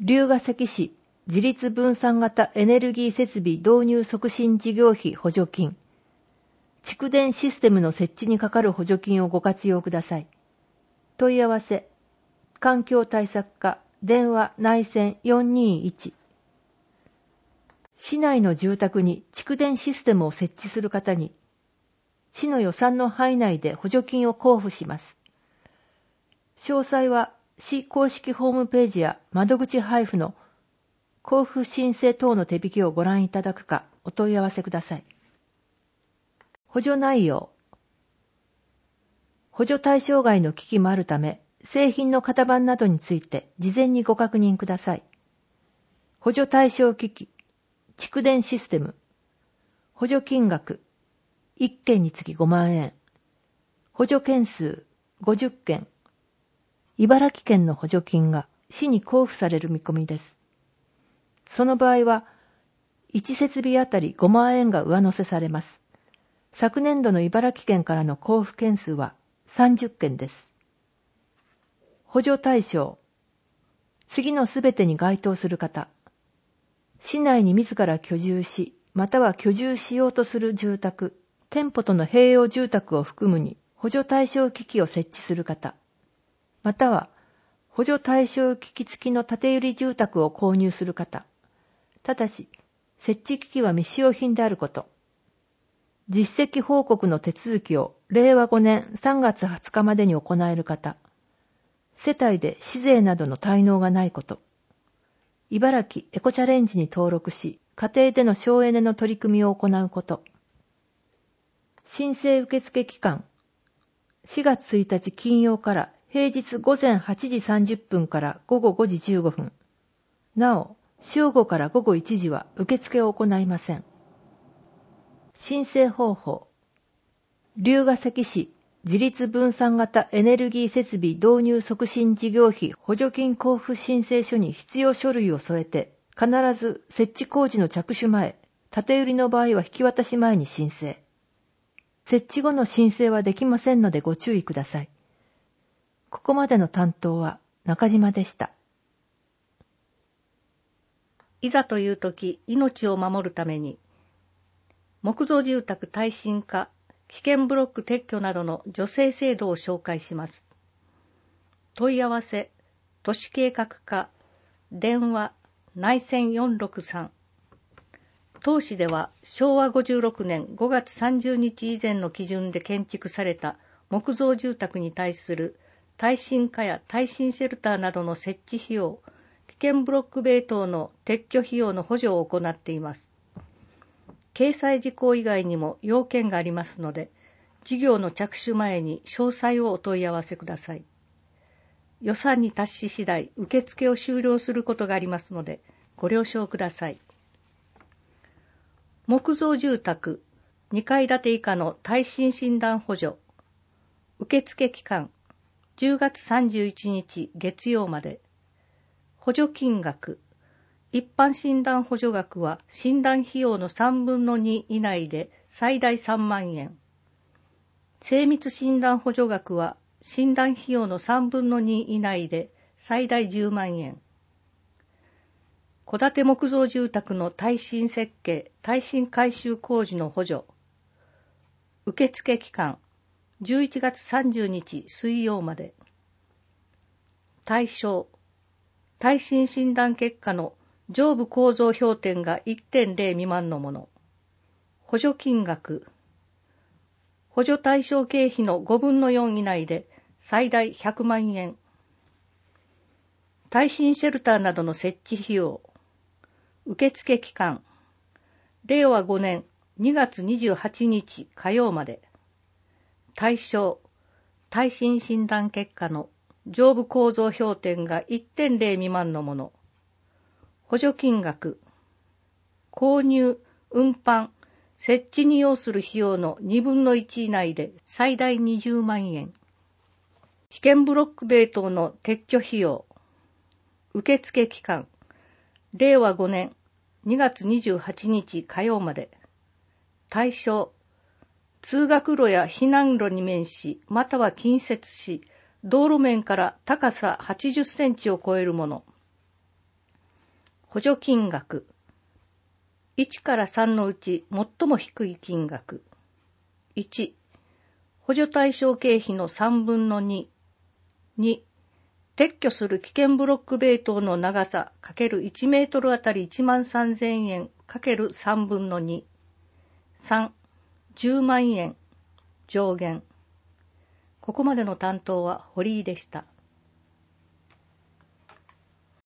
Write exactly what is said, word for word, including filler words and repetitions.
龍ケ崎市自立分散型エネルギー設備導入促進事業費補助金。蓄電システムの設置にかかる補助金をご活用ください。問い合わせ、環境対策課、電話内線よんにいち。市内の住宅に蓄電システムを設置する方に、市の予算の範囲内で補助金を交付します。詳細は市公式ホームページや窓口配布の交付申請等の手引きをご覧いただくかお問い合わせください。補助内容。補助対象外の機器もあるため、製品の型番などについて事前にご確認ください。補助対象機器、蓄電システム、補助金額、いっけんにつきごまんえん、補助件数ごじゅっけん、茨城県の補助金が市に交付される見込みです。その場合は、いち設備あたりごまんえんが上乗せされます。昨年度の茨城県からの交付件数はさんじゅっけんです。補助対象。次のすべてに該当する方。市内に自ら居住し、または居住しようとする住宅、店舗との併用住宅を含むに補助対象機器を設置する方。または、補助対象機器付きの建て売り住宅を購入する方。ただし、設置機器は未使用品であること。実績報告の手続きをれいわごねんさんがつはつかまでに行える方。世帯で市税などの滞納がないこと。茨城エコチャレンジに登録し、家庭での省エネの取り組みを行うこと。申請受付期間。しがつついたち金曜から平日午前はちじさんじゅっぷんから午後ごじじゅうごふん。なお、正午から午後いちじは受付を行いません。申請方法。龍ケ崎市自立分散型エネルギー設備導入促進事業費補助金交付申請書に必要書類を添えて、必ず設置工事の着手前、建て売りの場合は引き渡し前に申請。設置後の申請はできませんのでご注意ください。ここまでの担当は中島でした。 いざというとき、命を守るために、木造住宅耐震化、危険ブロック撤去などの助成制度を紹介します。問い合わせ、都市計画課、電話、内線よんろくさん。当市ではしょうわごじゅうろくねんごがつさんじゅうにち以前の基準で建築された木造住宅に対する耐震化や耐震シェルターなどの設置費用、危険ブロック塀等の撤去費用の補助を行っています。掲載事項以外にも要件がありますので、事業の着手前に詳細をお問い合わせください。予算に達し次第、受付を終了することがありますので、ご了承ください。木造住宅にかい建て以下の耐震診断補助。受付期間、じゅうがつさんじゅういちにち月曜まで。補助金額。一般診断補助額は診断費用のさんぶんのに以内で最大さんまんえん。精密診断補助額は診断費用のさんぶんのに以内で最大じゅうまんえん。戸建て木造住宅の耐震設計、耐震改修工事の補助。受付期間、じゅういちがつさんじゅうにち水曜まで。対象、耐震診断結果の上部構造評点が いってんれい 未満のもの。補助金額。補助対象経費のごぶんのよん以内で最大ひゃくまんえん。耐震シェルターなどの設置費用。受付期間。れいわごねんにがつにじゅうはちにち火曜まで。対象。耐震診断結果の上部構造評点が いってんれい 未満のもの。補助金額。購入、運搬、設置に要する費用のにぶんのいち以内で最大にじゅうまんえん。危険ブロック塀等の撤去費用。受付期間。れいわごねんにがつにじゅうはちにち火曜まで。対象。通学路や避難路に面し、または近接し、道路面から高さはちじゅっセンチを超えるもの。 補助金額。いちからさんのうち最も低い金額。いち、補助対象経費のさんぶんのに。に、撤去する危険ブロック塀等の長さ ×いち メートルあたりいちまんさんぜんえん ×さんぶんのに。さん、じゅうまんえん上限。ここまでの担当は堀井でした。